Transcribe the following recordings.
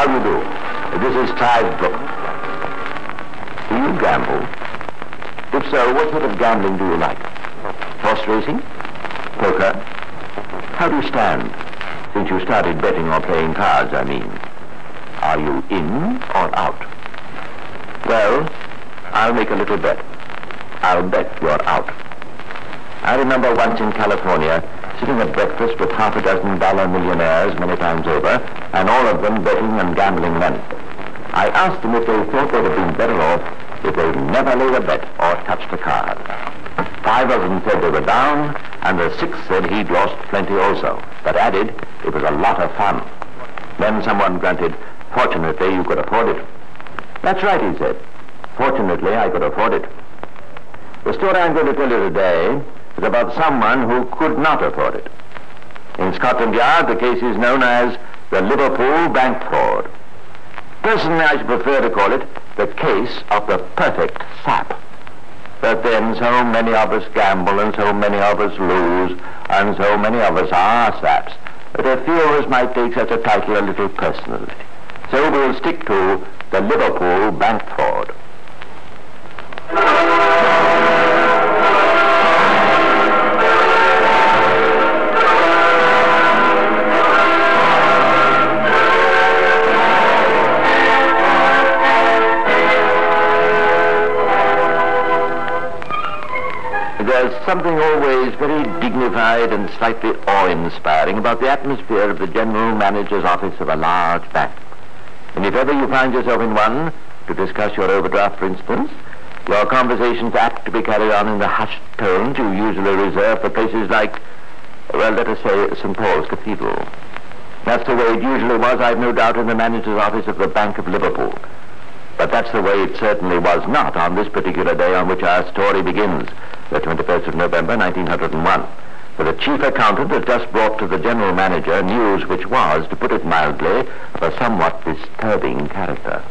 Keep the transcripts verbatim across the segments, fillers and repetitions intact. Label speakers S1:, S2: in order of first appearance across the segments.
S1: How do you do? This is Clive Brooke. Do you gamble? If so, what sort of gambling do you like? Horse racing? Poker? How do you stand? Since you started betting or playing cards, I mean. Are you in or out? Well, I'll make a little bet. I'll bet you're out. I remember once in California, sitting at breakfast with half a dozen dollar millionaires many times over, and all of them betting and gambling men. I asked them if they thought they'd have been better off if they'd never laid a bet or touched a card. Five of them said they were down, and the sixth said he'd lost plenty also, but added it was a lot of fun. Then someone grunted, "Fortunately, you could afford it." "That's right," he said. "Fortunately, I could afford it." The story I'm going to tell you today is about someone who could not afford it. In Scotland Yard, the case is known as the Liverpool bank fraud. Personally, I should prefer to call it the case of the perfect sap. But then so many of us gamble and so many of us lose and so many of us are saps that a few of us might take such a title a little personally. So we'll stick to the Liverpool bank fraud. There's something always very dignified and slightly awe-inspiring about the atmosphere of the general manager's office of a large bank. And if ever you find yourself in one, to discuss your overdraft, for instance, your conversations apt to be carried on in the hushed tones you usually reserve for places like, well, let us say, Saint Paul's Cathedral. That's the way it usually was, I've no doubt, in the manager's office of the Bank of Liverpool. But that's the way it certainly was not on this particular day on which our story begins, the twenty-first of November, nineteen oh one. For the chief accountant had just brought to the general manager news which was, to put it mildly, of a somewhat disturbing character.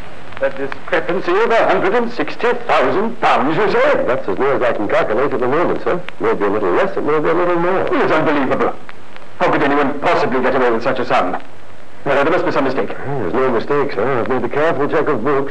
S2: A discrepancy of one hundred sixty thousand pounds, you say?
S3: That's as near as I can calculate at the moment, sir. Maybe a little less, it may be a little more.
S2: It's unbelievable. How could anyone possibly get away with such a sum? Well, there must be some mistake.
S3: Oh, there's no mistake, sir. I've made a careful check of books.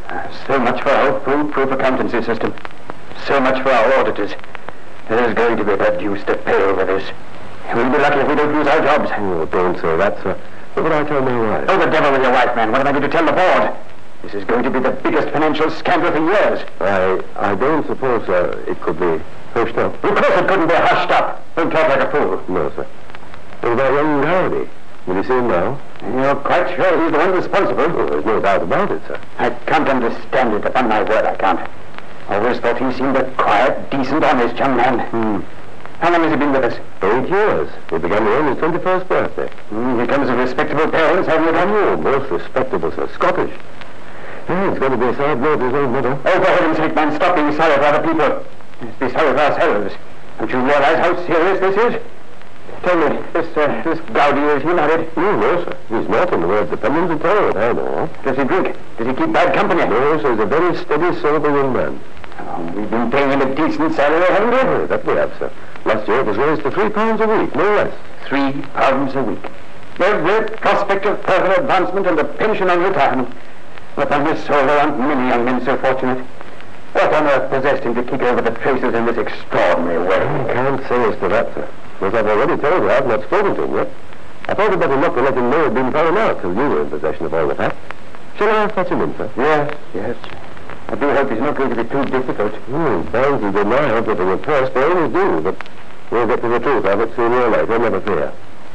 S2: So much for our foolproof accountancy system. So much for our auditors. There's going to be the deuce to pay over this. We'll be lucky if we don't lose our jobs.
S3: Oh, don't say that, sir. What would I tell my wife?
S2: Oh, the devil with your wife, man. What am I going to tell the board? This is going to be the biggest financial scandal for years.
S3: I I don't suppose, sir, it could be hushed up.
S2: Of course it couldn't be hushed up. Don't talk like a fool.
S3: No, sir. What about young Garrity? Will you see him now?
S2: You're quite sure he's the one responsible?
S3: Oh, there's no doubt about it, sir.
S2: I can't understand it. Upon my word, I can't. Always thought he seemed a quiet, decent, honest young man.
S3: Hmm.
S2: How long has he been with us?
S3: Eight years. He began on his twenty-first birthday.
S2: Mm, he comes of respectable parents, haven't you, Tom?
S3: Oh, most respectable, sir. Scottish. Yeah, it's going to be a sad blow to his old mother.
S2: Oh, for heaven's sake, man, stop being sorry for other people. Let's be sorry for ourselves. Don't you realize how serious this is? Tell me, this, uh, this Gowdy, is he married?
S3: No, no, sir. He's not in the way of dependence at all, I know.
S2: Does he drink? Does he keep bad company?
S3: No, sir, he's a very steady, sober young man.
S2: Oh, we've been paying him a decent salary, haven't we?
S3: Oh, that we have, sir. Last year it was raised to three pounds a week, no less.
S2: Three pounds a week. Every prospect of further advancement and a pension on retirement. Upon his soul, there aren't many young men so fortunate. What on earth possessed him to kick over the traces in this extraordinary way?
S3: I can't say as to that, sir. Because I've already told you I've not spoken to him yet. I thought it better not to let him know he'd been found out till you were in possession of all the facts. Shall I fetch him in, sir?
S2: Yes, yes. I do hope he's not going to be too difficult.
S3: Hmm, bound to deny everything at first. They always do, but we'll get to the truth of it sooner or later, never fear.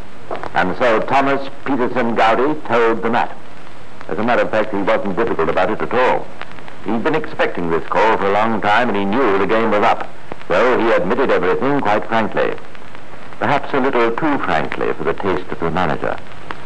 S1: And so Thomas Peterson Gowdy told the matter. As a matter of fact, he wasn't difficult about it at all. He'd been expecting this call for a long time, and he knew the game was up. So he admitted everything quite frankly. Perhaps a little too frankly for the taste of the manager.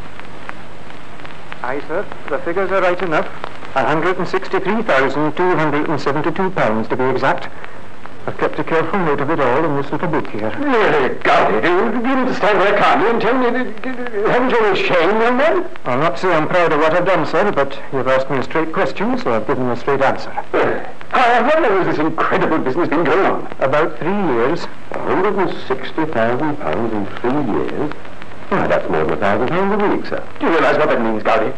S4: Aye, sir. The figures are right enough. one hundred sixty-three thousand two hundred seventy-two pounds to be exact. I've kept a careful note of it all in this little book here.
S2: Really, Gowdy, do you, do you understand what I can't do and tell me that, haven't you any shame, young man?
S4: I'll not say I'm proud of what I've done, sir, but you've asked me a straight question, so I've given you a straight answer.
S2: Well, how long has this incredible business been going on?
S4: About three years.
S3: one hundred sixty thousand pounds in three years? Why, that's more than a thousand pounds a week, sir.
S2: Do you realize what that means, Gowdy?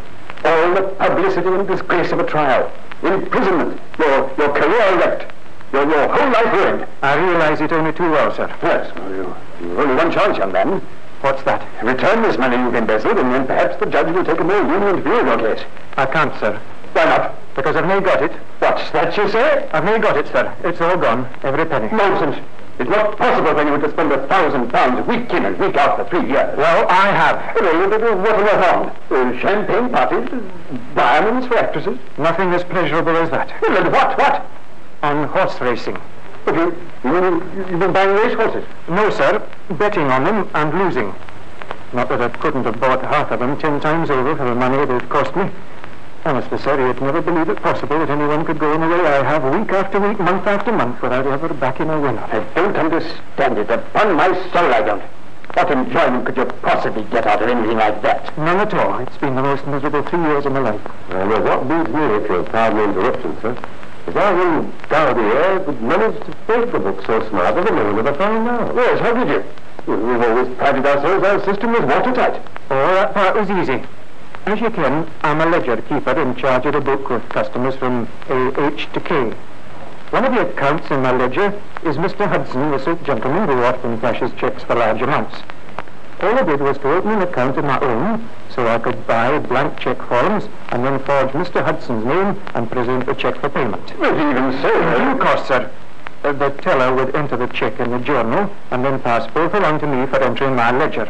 S2: All the publicity and disgrace of a trial. Imprisonment. Your, your career wrecked. Your, your whole life ruined.
S4: I realize it only too well, sir.
S2: Yes, well, you, you've only one chance, young man.
S4: What's that?
S2: Return this money you've embezzled, and then perhaps the judge will take a more lenient view of your case.
S4: I can't, sir.
S2: Why not?
S4: Because I've now got it.
S2: What's that you say?
S4: I've now got it, sir. It's all gone. Every penny.
S2: Nonsense. It's not possible for anyone to spend a thousand pounds week in and week out for three years.
S4: Well, I have.
S2: Well, what on earth on? Uh, champagne parties, uh, diamonds for actresses.
S4: Nothing as pleasurable as that.
S2: Well, and what, what?
S4: On horse racing.
S2: But you, you mean you've been buying race horses?
S4: No, sir. Betting on them and losing. Not that I couldn't have bought half of them ten times over for the money they've cost me. Honestly, sir, you'd never believe it possible that anyone could go in the way I have week after week, month after month, without ever backing a winner.
S2: I don't understand it. Upon my soul, I don't. What enjoyment could you possibly get out of anything like that?
S4: None at all. It's been the most miserable three years of my life.
S3: Well, well, what beats me, if you'll pardon the interruption, sir, is how young Dowdy here could manage to fake the book so smart that no one would have found out.
S2: Yes, how did you? We've always prided ourselves our system was watertight.
S4: Oh, that part was easy. As you can, I'm a ledger keeper in charge of the book with customers from A H to K. One of the accounts in my ledger is Mister Hudson, the silk gentleman who often cashes checks for large amounts. All I did was to open an account of my own, so I could buy blank check forms and then forge Mister Hudson's name and present the check for payment.
S2: But even so...
S4: Due cost, sir. Uh, the teller would enter the check in the journal and then pass both along to me for entering my ledger.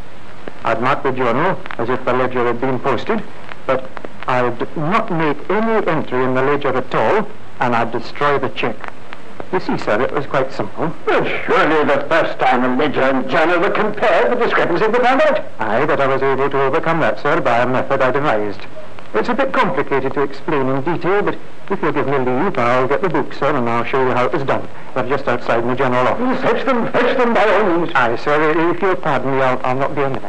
S4: I'd mark the journal as if the ledger had been posted, but I'd not make any entry in the ledger at all, and I'd destroy the check. You see, sir, it was quite simple.
S2: Well, surely the first time a ledger and journal were compared, the discrepancy was found out.
S4: Aye, but I was able to overcome that, sir, by a method I devised. It's a bit complicated to explain in detail, but if you'll give me leave, I'll get the book, sir, and I'll show you how it was done. They're just outside in the general office.
S2: Fetch them, fetch them by all means.
S4: Aye, sir, if you'll pardon me, I'll, I'll not be a minute.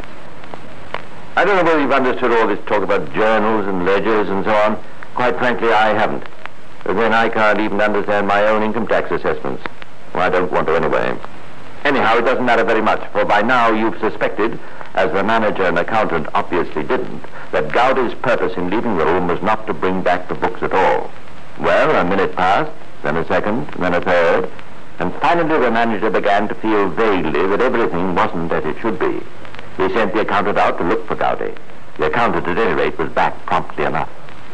S1: I don't know whether you've understood all this talk about journals and ledgers and so on. Quite frankly, I haven't. But then I can't even understand my own income tax assessments. Well, I don't want to anyway. Anyhow, it doesn't matter very much, for by now you've suspected, as the manager and accountant obviously didn't, that Gowdy's purpose in leaving Rome was not to bring back the books at all. Well, a minute passed, then a second, then a third, and finally the manager began to feel vaguely that everything wasn't as it should be. He sent the accountant out to look for Gowdy. The accountant, at any rate, was back promptly enough.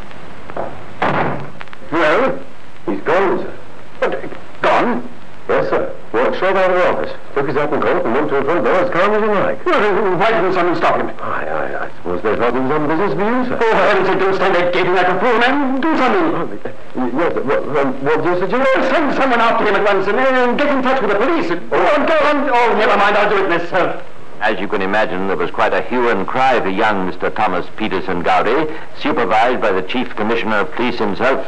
S2: Well,
S3: He's gone, sir.
S2: but, gone?
S3: Yes, sir. Walked straight out of the office. Took his hat and coat and went to the front door as calm as you like.
S2: Well, why didn't someone stop him?
S3: Aye, aye, I suppose they thought he was on business for you, sir.
S2: Oh, for heaven's sake, don't stand there gaping like a fool, man. Do something.
S3: Yes, sir. What, what do you suggest?
S2: Well, send someone after him at once and uh, get in touch with the police. Oh, go on. Oh, never mind. I'll do it myself.
S1: As you can imagine, there was quite a hue and cry for young Mister Thomas Peterson Gowdy, supervised by the Chief Commissioner of Police himself.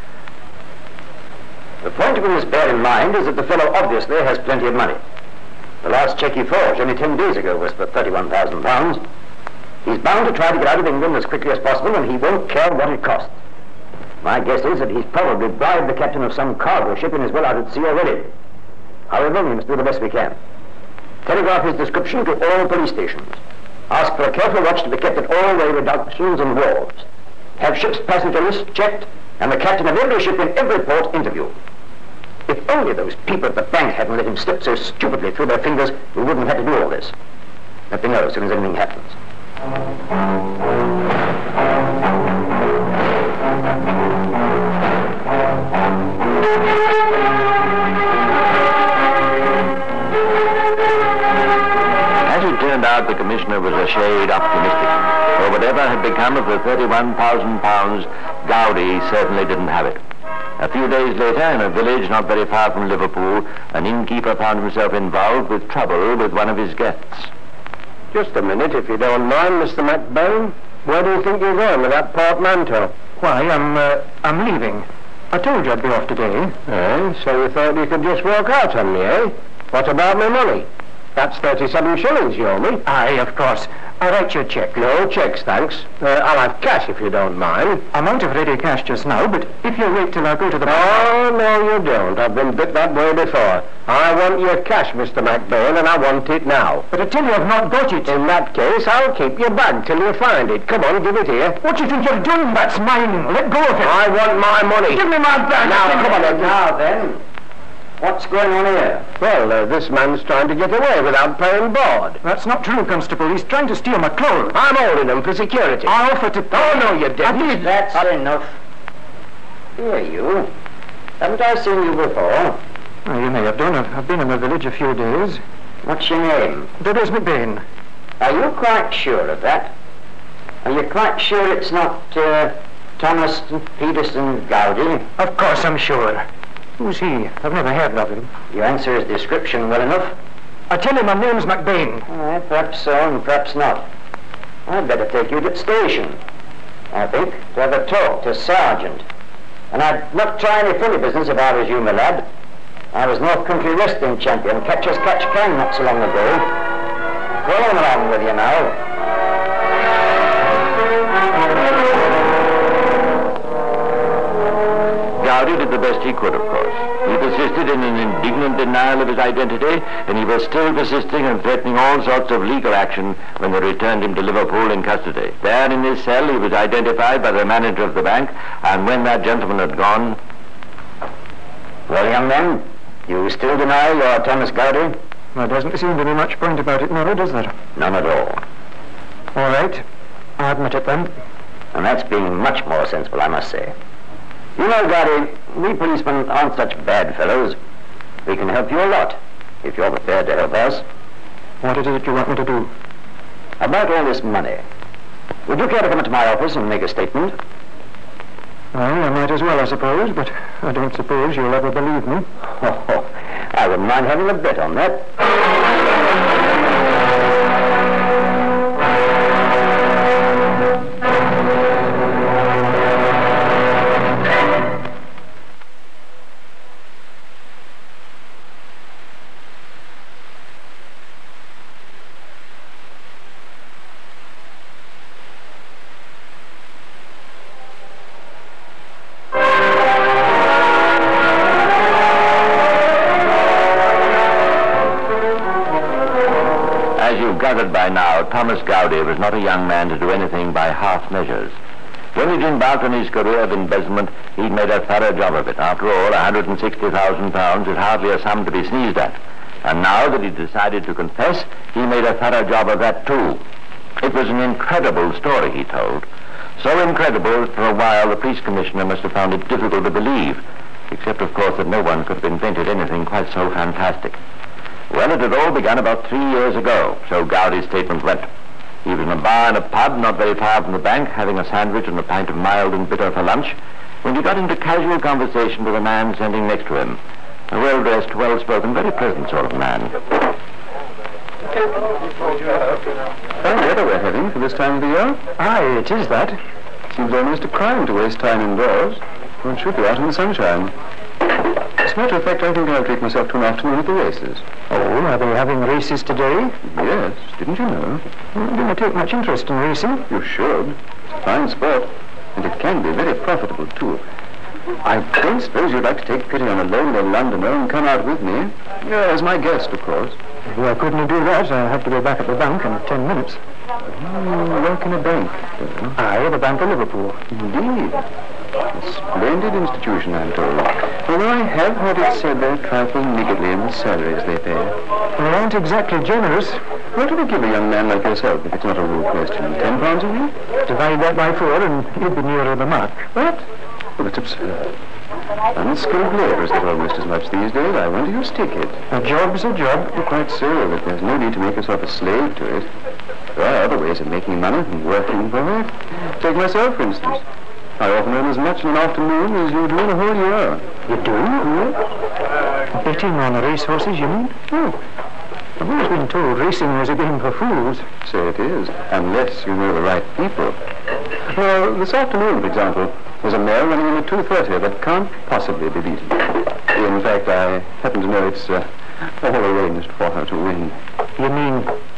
S2: The point we must bear in mind is that the fellow obviously has plenty of money. The last cheque he forged only ten days ago was for thirty-one thousand pounds. He's bound to try to get out of England as quickly as possible, and he won't care what it costs. My guess is that he's probably bribed the captain of some cargo ship and is well out at sea already. However, we must do the best we can. Telegraph his description to all police stations. Ask for a careful watch to be kept at all railway junctions and wharves. Have ship's passenger list checked, and the captain of every ship in every port interviewed. If only those people at the bank hadn't let him slip so stupidly through their fingers, we wouldn't have had to do all this. Let me know as soon as anything happens.
S1: As it turned out, the commissioner was a shade optimistic. For whatever had become of the thirty-one thousand pounds, Gowdy certainly didn't have it. A few days later, in a village not very far from Liverpool, an innkeeper found himself involved with trouble with one of his guests.
S3: Just a minute, if you don't mind, Mister McBone. Where do you think you're going with that portmanteau?
S4: Why, I'm, uh, I'm leaving. I told you I'd be off today.
S3: Eh? So you thought you could just walk out on me, eh? What about my money? That's thirty-seven shillings you owe me.
S4: Aye, of course. I'll write you a cheque.
S3: No checks, thanks. Uh, I'll have cash if you don't mind.
S4: I'm out of ready cash just now, but if you wait till I go to the bank...
S3: Oh, no, you don't. I've been bit that way before. I want your cash, Mister McBain, and I want it now.
S4: But I tell you I've not got it.
S3: In that case, I'll keep your bag till you find it. Come on, give it here.
S4: What do you think you're doing? That's mine. Let go of it.
S3: I want my money.
S4: Give me my bag.
S3: Now, come on, then.
S2: Now then, what's going on here?
S3: Well, uh, this man's trying to get away without paying board.
S4: That's not true, Constable. He's trying to steal my clothes.
S3: I'm holding him for security.
S4: I offered to...
S3: Oh, no, you didn't.
S4: I did.
S2: That's enough. Here, you. Haven't I seen you before?
S4: Oh, you may have done. I've, I've been in the village a few days.
S2: What's your name?
S4: Douglas McBain.
S2: Are you quite sure of that? Are you quite sure it's not uh, Thomas Peterson Gowdy?
S4: Of course I'm sure. Who's he? I've never heard of him.
S2: You answer his description well enough.
S4: I tell you my name's McBain.
S2: All right, perhaps so and perhaps not. I'd better take you to the station, I think, to have a talk to Sergeant. And I'd not try any funny business if I was you, my lad. I was North Country wrestling champion, catch as catch can, not so long ago. Go on along with you now.
S1: Gowdy did the best he could, of course. He persisted in an indignant denial of his identity, and he was still persisting and threatening all sorts of legal action when they returned him to Liverpool in custody. There in his cell he was identified by the manager of the bank, and when that gentleman had gone...
S2: Well, young man, you still deny you're Thomas Gowdy?
S4: There doesn't seem to be much point about it now, does there?
S2: None at all.
S4: All right. I admit it then.
S2: And that's being much more sensible, I must say. You know, Gowdy, we policemen aren't such bad fellows. We can help you a lot, if you're prepared to help us.
S4: What is it you want me to do?
S2: About all this money. Would you care to come into my office and make a statement?
S4: Well, I might as well, I suppose, but I don't suppose you'll ever believe me.
S2: Oh, I wouldn't mind having a bet on that.
S1: Gathered by now, Thomas Gowdy was not a young man to do anything by half measures. When he'd embarked on his career of embezzlement, he'd made a thorough job of it. After all, one hundred sixty thousand pounds is hardly a sum to be sneezed at. And now that he'd decided to confess, he made a thorough job of that too. It was an incredible story he told. So incredible that for a while the police commissioner must have found it difficult to believe, except of course that no one could have invented anything quite so fantastic. Well, it had all begun about three years ago, so Gowdy's statement went. He was in a bar in a pub not very far from the bank, having a sandwich and a pint of mild and bitter for lunch, when he got into casual conversation with a man standing next to him. A well-dressed, well-spoken, very pleasant sort of man.
S3: Fine weather we're having for this time of the year.
S4: Aye, it is that.
S3: Seems almost a crime to waste time indoors. One should be out in the sunshine. As a matter of fact, I think I'll treat myself to an afternoon at the races.
S4: Oh, are they having races today?
S3: Yes, didn't you know?
S4: You don't take much interest in racing.
S3: You should. It's a fine sport, and it can be very profitable, too. I don't suppose you'd like to take pity on a lonely Londoner and come out with me. Yeah, as my guest, of course.
S4: Well, I couldn't do that. I have to go back at the bank in ten minutes.
S3: Oh, work in a bank, do you?
S4: Aye, the Bank of Liverpool.
S3: Indeed. A splendid institution, I'm told. Although I have heard it said they're trifling niggardly in the salaries they pay.
S4: They aren't exactly generous.
S3: What do they give a young man like yourself, if it's not a rude question? Ten pounds a week?
S4: Divide that by four and you'd be nearer the mark.
S3: What? Well, that's absurd. Unskilled labourers get almost as much these days. I wonder who stick it.
S4: A job's a job.
S3: You're quite so, but there's no need to make yourself a slave to it. There are other ways of making money and working for it. Take myself, for instance. I often earn as much in an afternoon as you do in a whole year.
S4: You do? Yeah. Betting on racehorses, you mean?
S3: Oh.
S4: I've always been told racing was a game for fools.
S3: So it is, unless you know the right people. Well, this afternoon, for example, there's a mare running in a two thirty that can't possibly be beaten. In fact, I happen to know it's uh, all arranged for her to win.
S4: You mean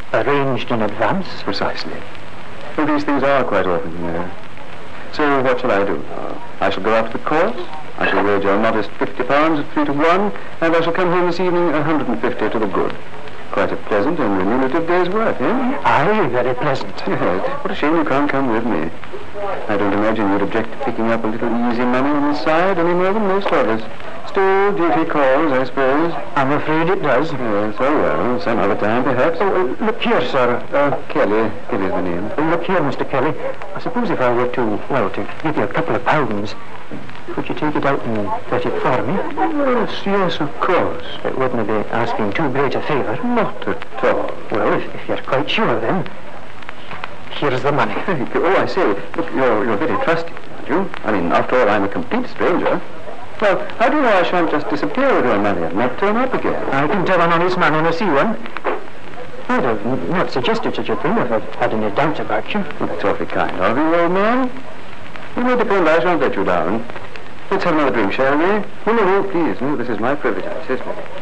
S4: arranged in advance.
S3: Precisely. Well, these things are quite often, you know. So what shall I do? Uh, I shall go out to the course. I shall wager a modest fifty pounds at three to one, and I shall come home this evening a hundred and fifty to the good. Quite a pleasant and remunerative day's work, eh?
S4: Aye, very pleasant.
S3: Yes. What a shame you can't come with me. I don't imagine you'd object to picking up a little easy money on the side any more than most of us. Still, duty calls, I suppose.
S4: I'm afraid it does.
S3: Yes, oh well, some other time, perhaps.
S4: Oh, uh, look here, sir.
S3: Uh, Kelly. Kelly's the name.
S4: Uh, look here, Mister Kelly. I suppose if I were to, well, to give you a couple of pounds, could you take it out and get it for me?
S3: Yes, yes, of course.
S4: It wouldn't be asking too great a favour.
S3: Not at all.
S4: Well, if, if you're quite sure, then, here's the money.
S3: Thank you. Oh, I say, look, you're, you're very trusting, aren't you? I mean, after all, I'm a complete stranger. Well, how do you know I shan't just disappear with your money and not turn up again?
S4: I can tell an honest man when I see one. I'd have n- not suggested such a thing if I'd had any doubt about you.
S3: Well, that's awfully kind of you, old man. You may depend I shan't let you down. Let's have another drink, shall we? No, no, no, please. No, this is my privilege, I insist.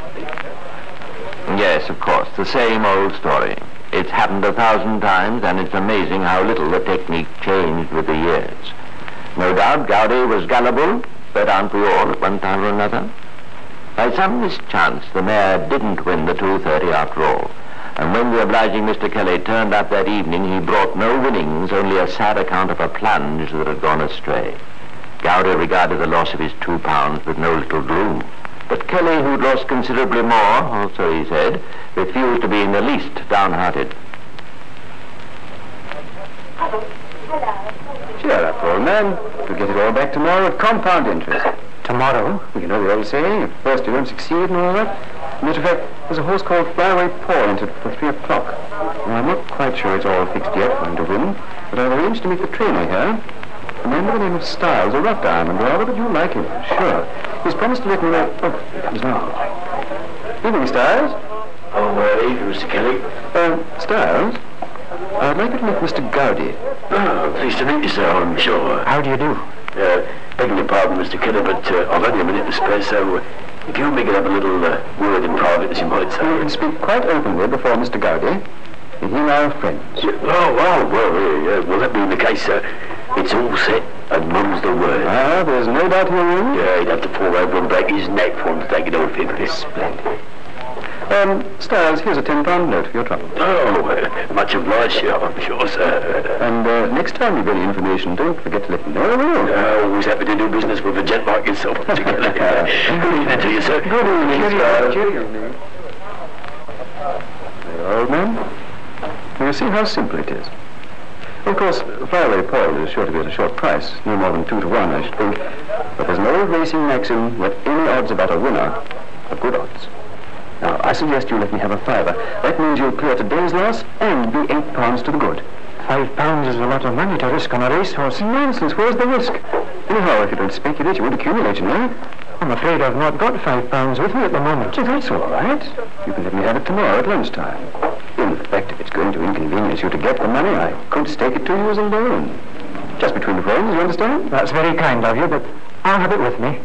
S1: Yes, of course, the same old story. It's happened a thousand times, and it's amazing how little the technique changed with the years. No doubt Gowdy was gullible, but aren't we all at one time or another? By some mischance, the mare didn't win the two thirty after all. And when the obliging Mister Kelly turned up that evening, he brought no winnings, only a sad account of a plunge that had gone astray. Gowdy regarded the loss of his two pounds with no little gloom. But Kelly, who'd lost considerably more, or so he said, refused to be in the least downhearted.
S3: Cheer up, old man. We'll get it all back tomorrow at compound interest.
S4: Tomorrow?
S3: Well, you know the old saying, if first you don't succeed and all that. Matter of fact, there's a horse called Flyaway Paul entered for three o'clock. Now, I'm not quite sure it's all fixed yet for him to win, but I've arranged to meet the trainer here. A man by the name of Styles, a rough diamond, rather, but you like him, sure. He's promised to let me know. Oh, here comes now. Evening, Styles.
S5: Oh, uh, evening, Mister Kelly.
S3: Uh, Styles, I'd like you to meet Mister Gowdy.
S5: Oh, pleased to meet you, sir, I'm sure.
S4: How do you do?
S5: Uh, begging your pardon, Mister Kelly, but uh, I've only a minute to spare, so uh, if you and me could have a little uh, word in private, as you might say.
S3: You can speak quite openly before Mister Gowdy. And he and I are friends.
S5: Oh, oh, well, uh, well, that being the case, sir, it's all set, and mum's the word.
S3: Ah, there's no doubt herein.
S5: Yeah, he'd have to fall over and break his neck for him to take it off him.
S3: Splendid. Um, Styles, here's a ten pound note for your trouble.
S5: Oh, uh, much obliged, sir, I'm sure, sir.
S3: And uh, next time you get any information, don't forget to let me know, will you?
S5: Uh, always happy to do business with a gent like yourself, Mister Kelly. Good evening to you, sir.
S3: Good evening,
S5: Cheerio.
S3: Cheerio. There, old man. You see how simple it is. Of course, Flyaway Paul is sure to be at a short price, no more than two to one, I should think. But there's an old racing maxim that any odds about a winner are good odds. Now, I suggest you let me have a fiver. That means you'll clear today's loss and be eight pounds to the good.
S4: Five pounds is a lot of money to risk on a racehorse.
S3: Nonsense, where's the risk? Anyhow, if you don't speculate, you won't accumulate, you know.
S4: I'm afraid I've not got five pounds with me at the moment.
S3: Gee, that's all right. You can let me have it tomorrow at lunchtime. In fact, if it's going to inconvenience you to get the money, I could stake it to you as a loan. Just between friends, you understand?
S4: That's very kind of you, but I'll have it with me.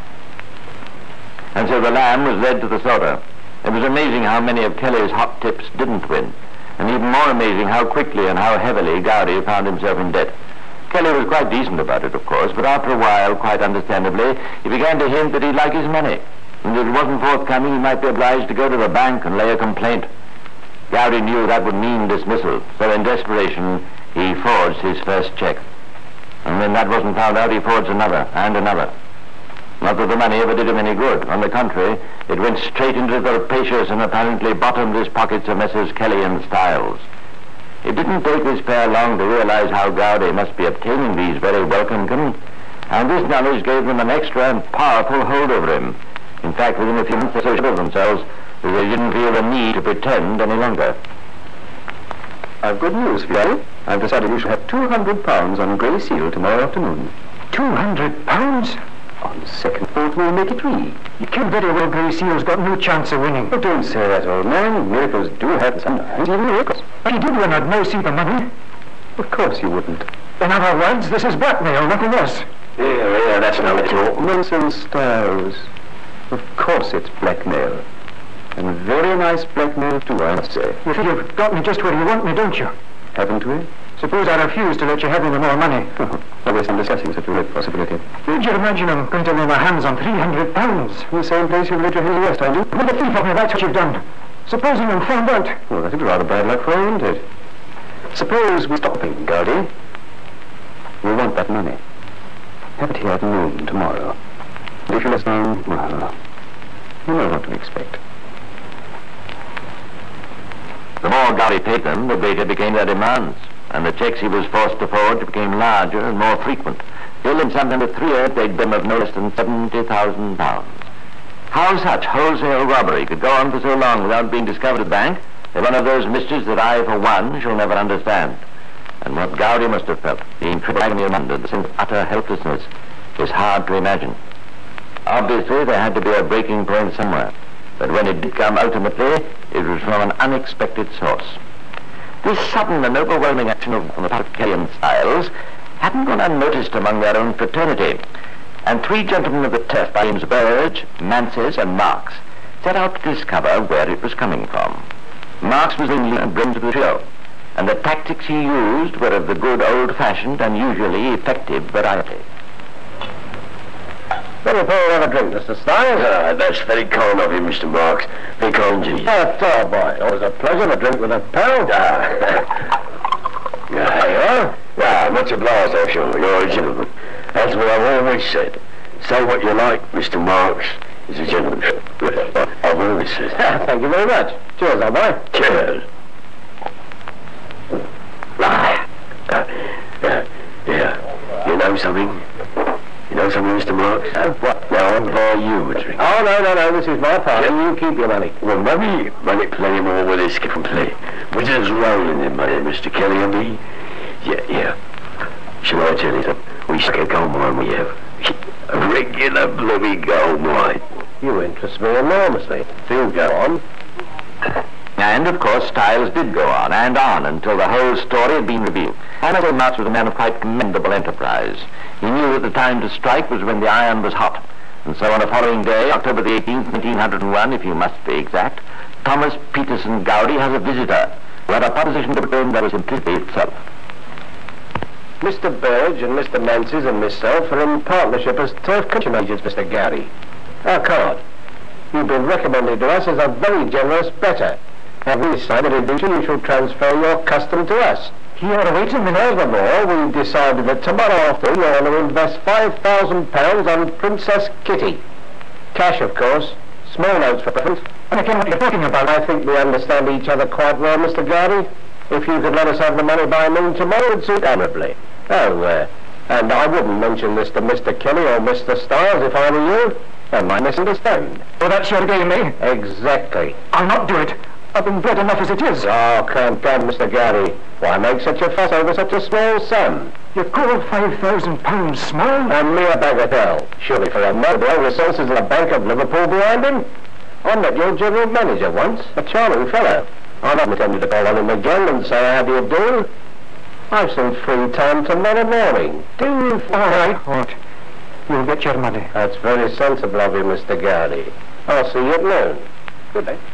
S1: And so the lamb was led to the slaughter. It was amazing how many of Kelly's hot tips didn't win, and even more amazing how quickly and how heavily Gowdy found himself in debt. Kelly was quite decent about it, of course, but after a while, quite understandably, he began to hint that he'd like his money, and if it wasn't forthcoming, he might be obliged to go to the bank and lay a complaint. Gowdy knew that would mean dismissal, so in desperation, he forged his first check. And when that wasn't found out, he forged another and another. Not that the money ever did him any good. On the contrary, it went straight into the rapacious and apparently bottomless pockets of Messrs. Kelly and Styles. It didn't take this pair long to realize how Gowdy must be obtaining these very welcome goods, and this knowledge gave them an extra and powerful hold over him. In fact, within a few months, they so sure of themselves that they didn't feel the need to pretend any longer.
S3: I've good news for you. I've decided you shall have two hundred pounds on Grey Seal tomorrow afternoon.
S4: Two hundred pounds?
S3: On second thought, we'll make it three.
S4: You can very well Grey Seal's got no chance of winning.
S3: But don't say that, old man. Miracles do happen sometimes, even miracles.
S4: If he did win, I'd now see the money.
S3: Of course you wouldn't.
S4: In other words, this is blackmail, nothing else.
S5: Yeah, yeah, that's no talk.
S3: Nonsense, Styles. Of course it's blackmail. And very nice blackmail too, I must say.
S4: You feel you've got me just where you want me, don't you?
S3: Haven't we?
S4: Suppose I refuse to let you have any more money.
S3: Well, we're still discussing such a great possibility.
S4: Would you imagine I'm going to lay my hands on three hundred pounds?
S3: In the same place you've laid your head west, aren't you?
S4: With a thief of me, that's what you've done. Supposing I'm found out.
S3: Well, that'd be rather bad luck for you, wouldn't it? Suppose we stop thinking, Gowdy. We want that money. Have it here at noon tomorrow. And if you let down, well, you know what to expect.
S1: The more Gowdy paid them, the greater became their demands, and the checks he was forced to forge became larger and more frequent. Till in something to three years they'd been of no less than seventy thousand pounds. How such wholesale robbery could go on for so long without being discovered at the bank is one of those mysteries that I, for one, shall never understand. And what Gowdy must have felt, being triple agony of mind and the sense of utter helplessness, is hard to imagine. Obviously, there had to be a breaking point somewhere. But when it did come ultimately, it was from an unexpected source. This sudden and overwhelming action of, on the part of Kelly and Styles hadn't gone unnoticed among their own fraternity, and three gentlemen of the turf, by names Burge, Manses, and Marks, set out to discover where it was coming from. Marks was the lead and brim to the trio, and the tactics he used were of the good old-fashioned and usually effective variety.
S2: Let me pour you have a drink, Mister Styles.
S5: Ah, that's very kind of you, Mister Marks. Very kind indeed.
S2: That's all, boy. Always a pleasure to drink with a pal.
S5: Ah. Yeah, you are? Yeah, much obliged, I'm sure. You're a gentleman. That's what I've always said. Say what you like, Mister Marks is a gentleman. I've always said.
S2: Thank you very much. Cheers, old boy.
S5: Cheers. Ah. Uh, yeah, yeah. You know something? You know something, Mister Marks?
S2: Uh, what?
S5: Now, I'll buy you a drink.
S2: Oh, no, no, no. This is my party.
S5: Yeah.
S2: You keep your money.
S5: Well, money, money plenty more with this can play. We're just rolling in money, Mister Kelly and me. Yeah, yeah. Shall I tell you something? We suck a gold mine we have. A regular bloody gold mine.
S2: You interest me enormously. Do go on.
S1: And, of course, Styles did go on and on until the whole story had been revealed. Hannibal Marks was a man of quite commendable enterprise. He knew that the time to strike was when the iron was hot. And so on the following day, October the eighteenth, nineteen oh one, if you must be exact, Thomas Peterson Gowdy has a visitor who had a proposition to put him that was simplicity itself.
S2: Mister Burge and Mister Manses and myself are in partnership as turf commission agents, Mister Gowdy. Our card. You've been recommended to us as a very generous better. Have we decided in addition you shall transfer your custom to us? Here, wait a minute. Furthermore, we've decided that tomorrow afternoon you're going to invest five thousand pounds on Princess Kitty. Cash, of course. Small notes for preference. And again, what you're talking about, I think we understand each other quite well, Mister Gowdy. If you could let us have the money by noon tomorrow, it'd suit admirably. Oh, uh, and I wouldn't mention this to Mister Kelly or Mister Styles if I were you. They might misunderstand.
S4: Oh, that's your game, eh?
S2: Exactly.
S4: I'll not do it. I've been bred enough as it is.
S2: Oh, come, come, Mister Gowdy. Why make such a fuss over such a small sum?
S4: You call five thousand pounds small?
S2: A mere bagatelle. Surely for a man with all the resources of the Bank of Liverpool behind him. I met your general manager once, a charming fellow. I'm not intending to call on him again and say how do you do. I've some free time tomorrow morning. Do you...
S4: All right, what? You'll get your money.
S2: That's very sensible of you, Mister Gowdy. I'll see you at noon. Good day.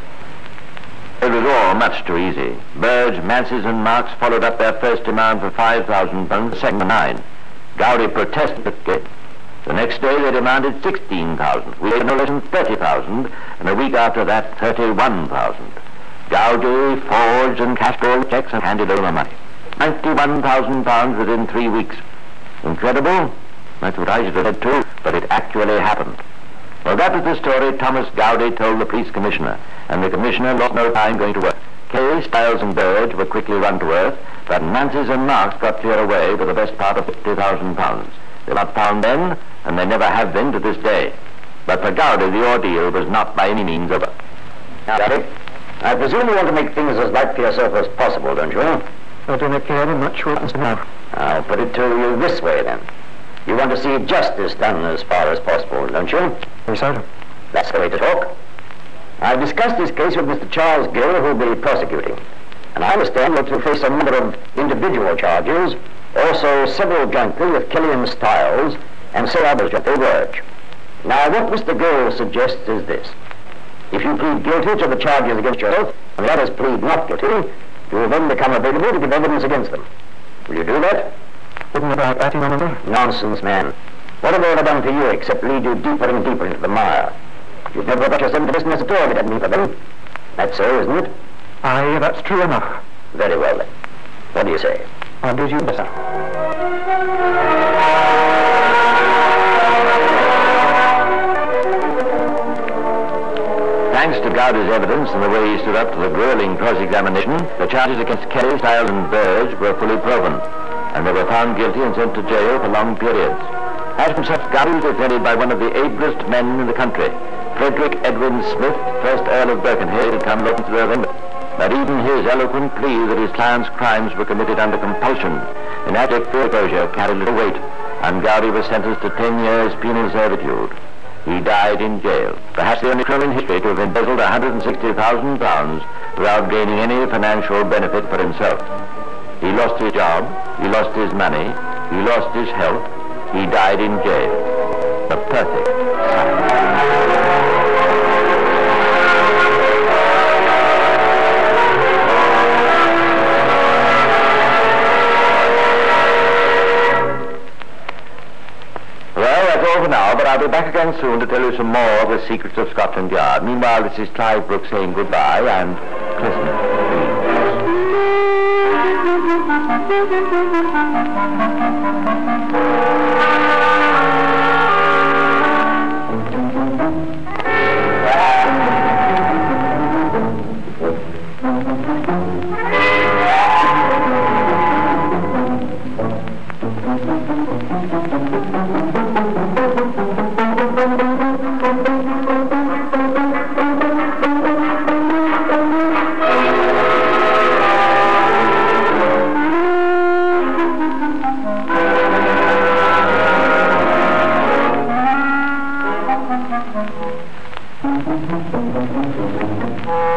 S1: It was all much too easy. Burge, Manses, and Marks followed up their first demand for five thousand pounds, the second for nine. Gowdy protested again. The next day they demanded sixteen thousand. We had no less than thirty thousand, and a week after that, thirty-one thousand. Gowdy forged and cashed all the checks and handed over the money. ninety-one thousand pounds within three weeks. Incredible? That's what I should have said too, but it actually happened. Well, that was the story Thomas Gowdy told the police commissioner, and the commissioner lost no time going to work. Kay, Styles, and Burge were quickly run to earth, but Manses and Marks got clear away with the best part of fifty thousand pounds. They were not found then, and they never have been to this day. But for Gowdy, the ordeal was not by any means over.
S2: Now, Gowdy, I presume you want to make things as light for yourself as possible, don't you?
S4: I don't care much what happens now.
S2: I'll put it to you this way, then. You want to see justice done as far as possible, don't you?
S4: Yes, sir.
S2: That's the way to talk. I've discussed this case with Mister Charles Gill, who'll be prosecuting. And I understand that you'll face a number of individual charges, also several jointly with Kelly and Styles, and several others jointly with Burge. Now, what Mister Gill suggests is this. If you plead guilty to the charges against yourself, and the others plead not guilty, you will then become available to give evidence against them. Will you do that?
S4: Wouldn't about acting on another?
S2: Nonsense, man. What have they ever done to you except lead you deeper and deeper into the mire? You've never got yourself into business at all if it hadn't been for them. That's so, isn't it?
S4: Aye, that's true enough.
S2: Very well, then. What do you say?
S4: I'll do as you wish, sir.
S1: Thanks to Gowdy's evidence and the way he stood up to the grueling cross-examination, the charges against Kelly, Stiles and Burge were fully proven, and they were found guilty and sent to jail for long periods. As from such, Gowdy was defended by one of the ablest men in the country, Frederick Edwin Smith, first Earl of Birkenhead, had come looking through England. But even his eloquent plea that his client's crimes were committed under compulsion in abject foreclosure carried little weight, and Gowdy was sentenced to ten years penal servitude. He died in jail, perhaps the only criminal in history to have embezzled one hundred sixty thousand pounds without gaining any financial benefit for himself. He lost his job, he lost his money, he lost his health, he died in jail. The perfect son. Now, but I'll be back again soon to tell you some more of the secrets of Scotland Yard. Meanwhile, this is Clive Brooks saying goodbye and pleasant Thank you.